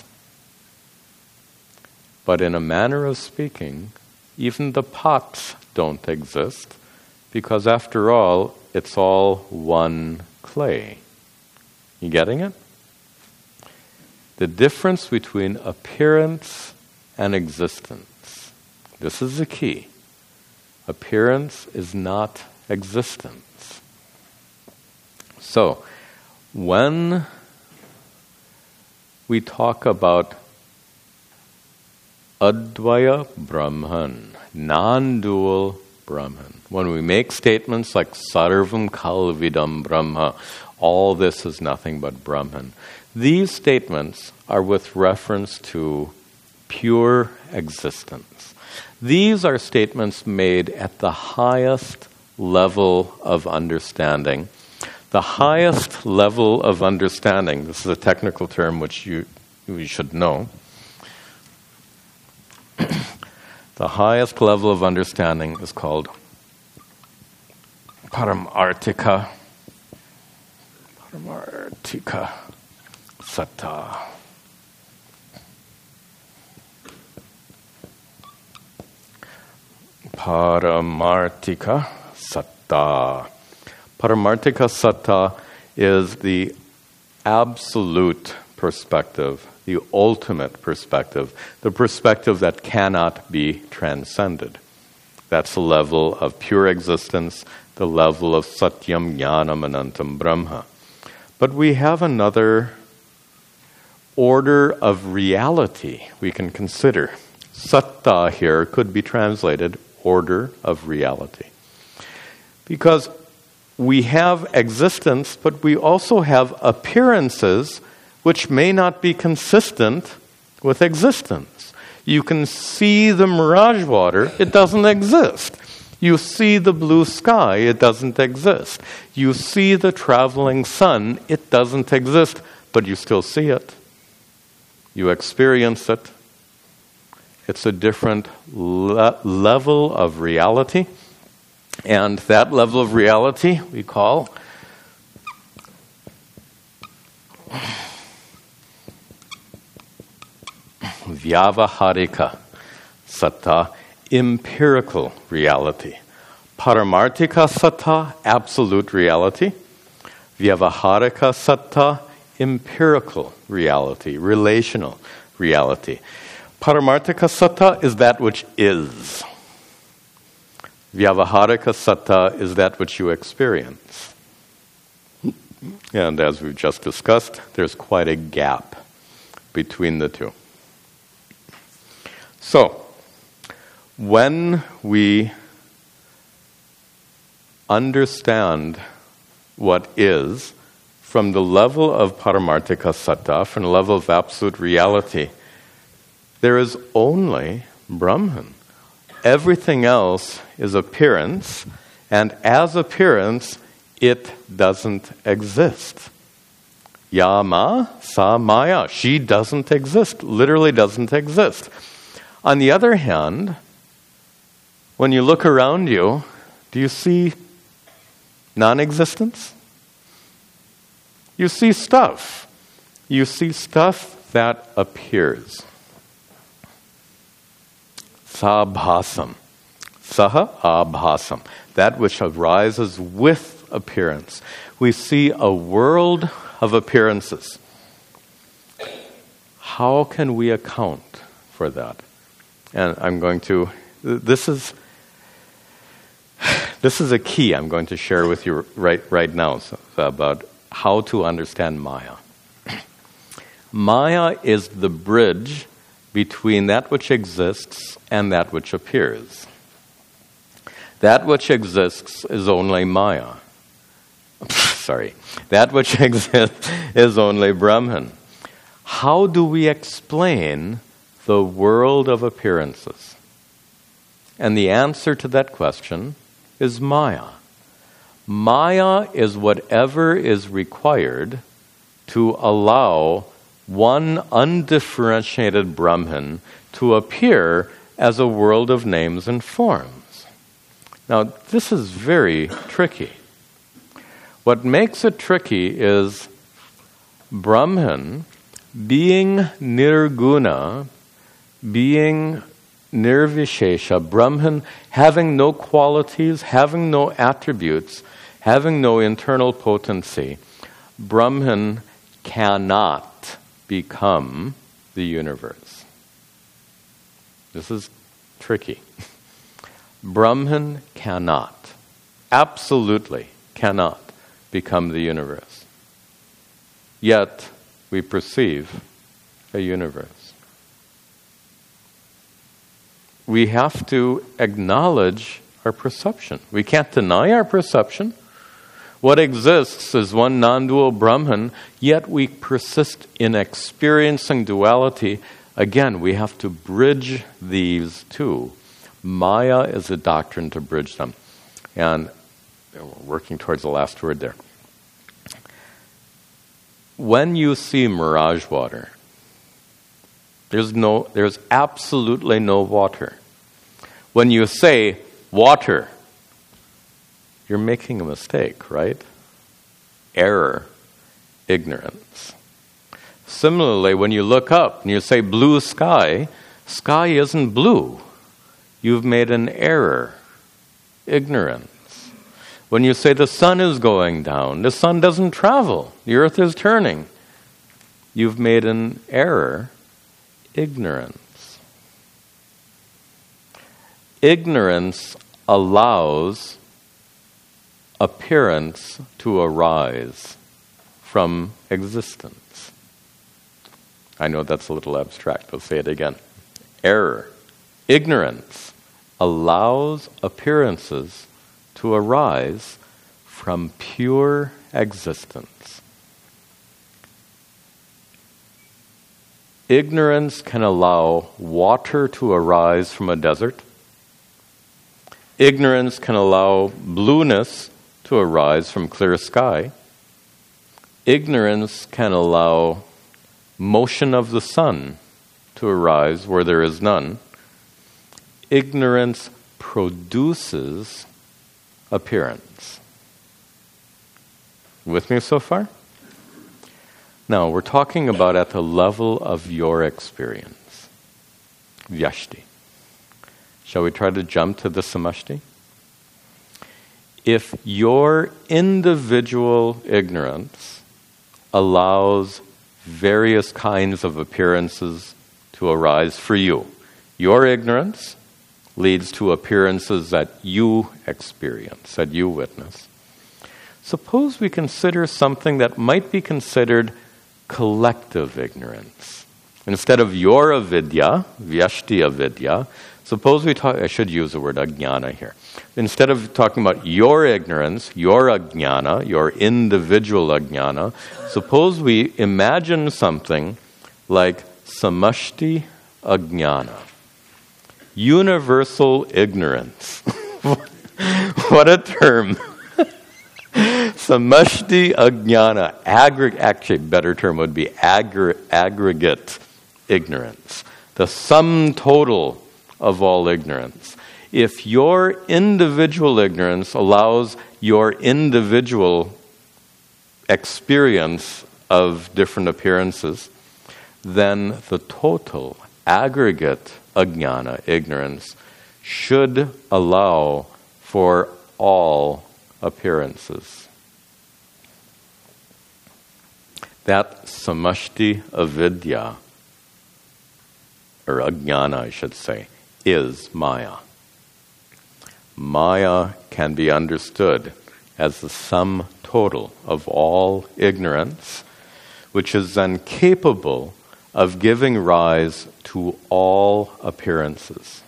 But in a manner of speaking, even the pots don't exist, because after all, it's all one clay. You getting it? The difference between appearance and existence. This is the key. Appearance is not existence. So, when we talk about Advaya Brahman, non-dual Brahman, when we make statements like Sarvam Kalvidam Brahma, all this is nothing but Brahman, these statements are with reference to pure existence. These are statements made at the highest level of understanding. The highest level of understanding, this is a technical term which you, you should know. The highest level of understanding is called Paramartika. Paramartika Satta. Paramartika Satta. Paramartika Satta is the absolute perspective, the ultimate perspective, the perspective that cannot be transcended. That's the level of pure existence, the level of Satyam Jnanam Anantam Brahma. But we have another order of reality we can consider. Satta here could be translated order of reality. Because we have existence, but we also have appearances which may not be consistent with existence. You can see the mirage water, it doesn't exist. You see the blue sky, it doesn't exist. You see the traveling sun, it doesn't exist, but you still see it. You experience it. It's a different le- level of reality. And that level of reality we call Vyavaharika Satta, empirical reality. Paramartika Satta, absolute reality. Vyavaharika Satta, empirical reality, relational reality. Paramartika Satta is that which is. Vyavaharika Satta is that which you experience. And as we've just discussed, there's quite a gap between the two. So, when we understand what is from the level of Paramartika Satta, from the level of absolute reality, there is only Brahman. Everything else is appearance, and as appearance, it doesn't exist. Yama sa maya. She doesn't exist, literally doesn't exist. On the other hand, when you look around you, do you see non-existence? You see stuff. You see stuff that appears. Sabhasam. Saha abhasam. That which arises with appearance. We see a world of appearances. How can we account for that? And I'm going to, this is, this is a key I'm going to share with you right, right now so, about how to understand Maya. Maya is the bridge between that which exists and that which appears. That which exists is only Maya. Sorry. That which exists is only Brahman. How do we explain the world of appearances? And the answer to that question is Maya. Maya is whatever is required to allow one undifferentiated Brahman to appear as a world of names and forms. Now, this is very tricky. What makes it tricky is Brahman being nirguna, being nirvishesha, Brahman having no qualities, having no attributes, having no internal potency. Brahman cannot become the universe. This is tricky. Brahman cannot, absolutely cannot become the universe. Yet we perceive a universe. We have to acknowledge our perception. We can't deny our perception. What exists is one non-dual Brahman, yet we persist in experiencing duality. Again, we have to bridge these two. Maya is a doctrine to bridge them. And we're working towards the last word there. When you see mirage water, there's no, there's absolutely no water. When you say water, you're making a mistake, right? Error, ignorance. Similarly, when you look up and you say blue sky, sky isn't blue. You've made an error, ignorance. When you say the sun is going down, the sun doesn't travel. The earth is turning. You've made an error, ignorance. Ignorance allows appearance to arise from existence. I know that's a little abstract. I'll say it again. Error, ignorance allows appearances to arise from pure existence. Ignorance can allow water to arise from a desert. Ignorance can allow blueness to arise from clear sky. Ignorance can allow motion of the sun to arise where there is none. Ignorance produces appearance. With me so far? Now, we're talking about at the level of your experience. Vyashti. Shall we try to jump to the samashti? If your individual ignorance allows various kinds of appearances to arise for you, your ignorance leads to appearances that you experience, that you witness. Suppose we consider something that might be considered collective ignorance. Instead of your avidya, vyashti avidya, suppose we talk, I should use the word ajnana here. Instead of talking about your ignorance, your ajnana, your individual ajnana, suppose we imagine something like samashti ajnana. Universal ignorance. What a term. Samashti ajnana. Aggregate, actually, better term would be aggr- aggregate ignorance. The sum total of all ignorance. If your individual ignorance allows your individual experience of different appearances, then the total aggregate ajnana, ignorance, should allow for all appearances. That samashti avidya, or ajnana I should say, is Maya. Maya can be understood as the sum total of all ignorance, which is then capable of giving rise to all appearances.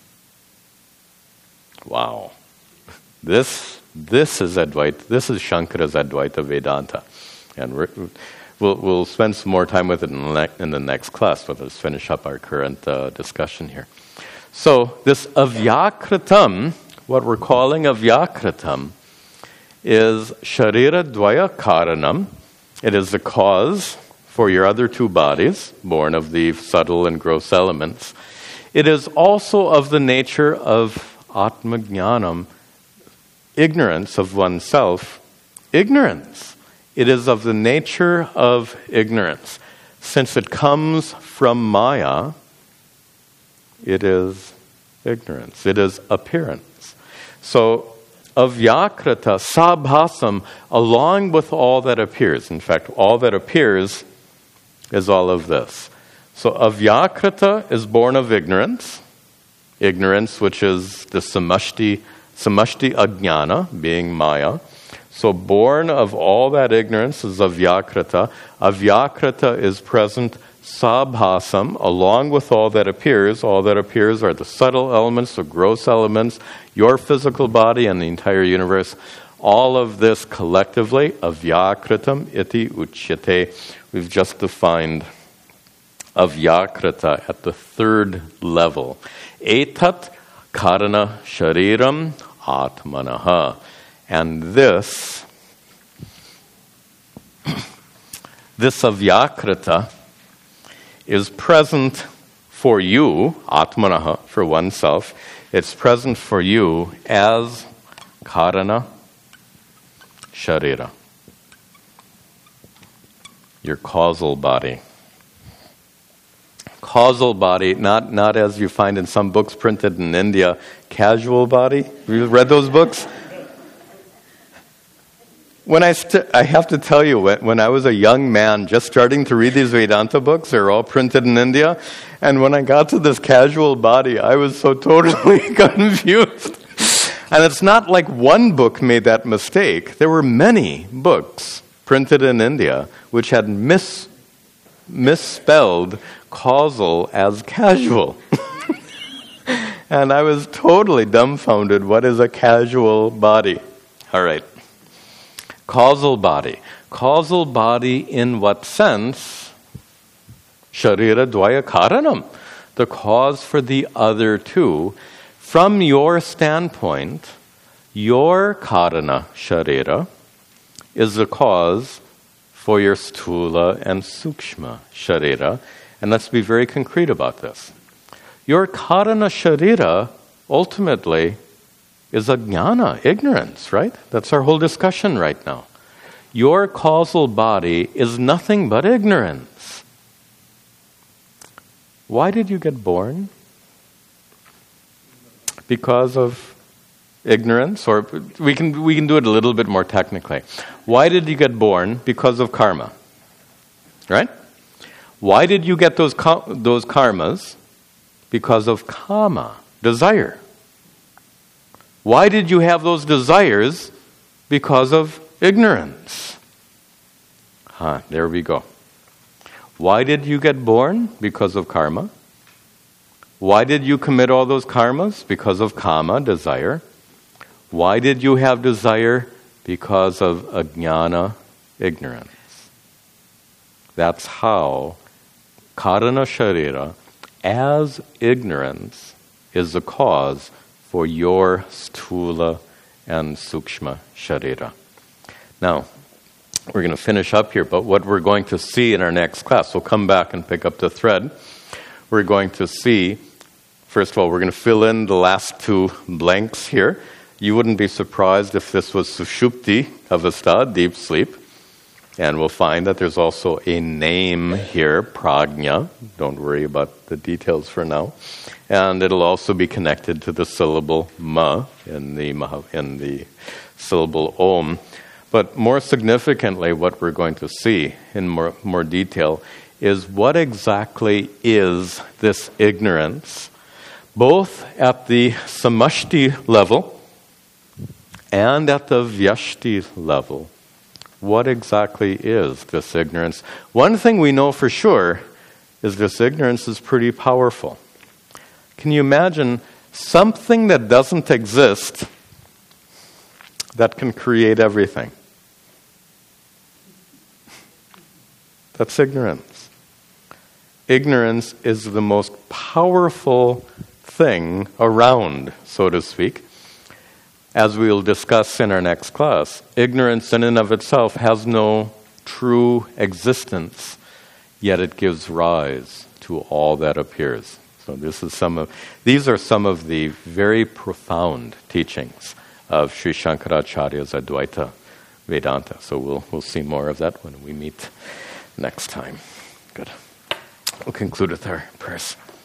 Wow. This this is Advaita. This is Shankara's Advaita Vedanta. And we're, we'll, we'll spend some more time with it in the, ne- in the next class, but let's finish up our current uh, discussion here. So this avyakritam, what we're calling avyakritam, is sharira dvaya karanam. It is the cause for your other two bodies, born of the subtle and gross elements. It is also of the nature of atmajnanam, ignorance of oneself. Ignorance. It is of the nature of ignorance. Since it comes from Maya, it is ignorance. It is appearance. So, avyakrita, sabhasam, along with all that appears. In fact, all that appears is all of this. So avyakrita is born of ignorance. ignorance, which is the samashti, samashti ajnana, being Maya. So born of all that ignorance is avyakrita. Avyakrita is present sabhasam, along with all that appears. All that appears are the subtle elements, the gross elements, your physical body and the entire universe. All of this collectively, avyakritam iti uchyate. We've just defined avyakrita at the third level. Etat karana shariram atmanaha. And this, this avyakrita is present for you, atmanaha, for oneself. It's present for you as karana sharira, your causal body. Causal body, not, not as you find in some books printed in India, casual body. Have you read those books? When I, st- I have to tell you, when I was a young man just starting to read these Vedanta books, they're all printed in India, and when I got to this casual body, I was so totally confused. And it's not like one book made that mistake. There were many books printed in India which had mis- misspelled causal as casual. And I was totally dumbfounded. What is a casual body? All right. Causal body. Causal body in what sense? Sharira dvaya karanam. The cause for the other two. From your standpoint, your karana sharira is the cause for your sthula and sukshma sharira. And let's be very concrete about this. Your karana sharira ultimately is ajnana, ignorance, right? That's our whole discussion right now. Your causal body is nothing but ignorance. Why did you get born? Because of ignorance, or we can we can do it a little bit more technically. Why did you get born? Because of karma, right? Why did you get those those karmas? Because of kama, desire. Why did you have those desires? Because of ignorance. Huh, there we go. Why did you get born? Because of karma. Why did you commit all those karmas? Because of kama, desire. Why did you have desire? Because of ajnana, ignorance. That's how karana sharira, as ignorance, is the cause for your sthula and sukshma sharira. Now, we're going to finish up here, but what we're going to see in our next class, we'll come back and pick up the thread. We're going to see, first of all, we're going to fill in the last two blanks here. You wouldn't be surprised if this was sushupti avastha, deep sleep. And we'll find that there's also a name here, prajna. Don't worry about the details for now. And it'll also be connected to the syllable ma in the, in the syllable om. But more significantly, what we're going to see in more, more detail is what exactly is this ignorance, both at the samashti level and at the vyashti level. What exactly is this ignorance? One thing we know for sure is this ignorance is pretty powerful. Can you imagine something that doesn't exist that can create everything? That's ignorance. Ignorance is the most powerful thing around, so to speak. As we'll discuss in our next class, ignorance in and of itself has no true existence, yet it gives rise to all that appears. So this is some of these are some of the very profound teachings of Sri Shankaracharya's Advaita Vedanta. So we'll we'll see more of that when we meet next time. Good. We'll conclude with our prayers.